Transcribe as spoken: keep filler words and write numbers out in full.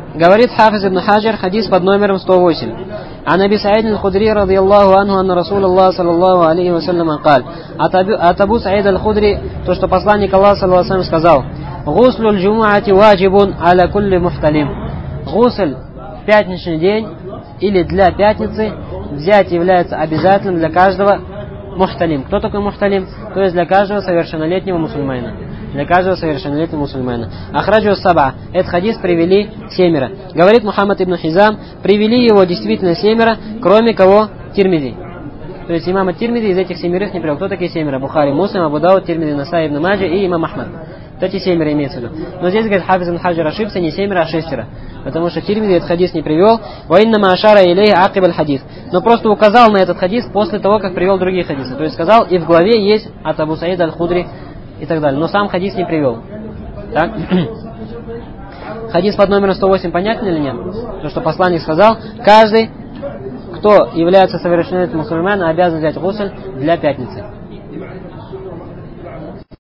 Говорит Хафиз ибн Хаджар, хадис под номером сто восемь. Ан Аби Саид аль-Худри радийаллаху анху, анна Расулаллах саллаллаху алейхи вассалям каль. От Абу Саид аль-Худри, то, что посланник Аллаха саллаллаху алейхи сказал: «Гуслю аль-джумуати ваджибун аля кулли мухталим». Гусль в пятничный день или для пятницы взять является обязательным для каждого мухталим. Кто такой мухталим? То есть для каждого совершеннолетнего мусульманина. Для каждого совершеннолетнего мусульманина. Ахраджу саба. Этот хадис привели семеро. Говорит Мухаммад ибн Хизам, привели его действительно семеро, кроме кого Тирмизи. То есть имама Тирмизи из этих семерых не привел. Кто такие семеро? Бухари, Муслим, Абу Дауд, Тирмизи, Насаи ибн Маджа и имам Ахмад. Вот эти семеро имеется в виду. Но здесь, говорит Хафиз ибн Хаджар, ошибся не семеро, а шестеро. Потому что Тирмизи этот хадис не привел. Ваиннама ашара илей акиб аль-хадис. Но просто указал на этот хадис после того, как привел другие хадисы. То есть сказал, и в главе есть от Абу Саида аль-Худри и так далее. Но сам хадис не привел. Так? Хадис под номером сто восемь понятен или нет? То, что посланник сказал, каждый, кто является совершеннолетним мусульманином, обязан взять гусль для пятницы.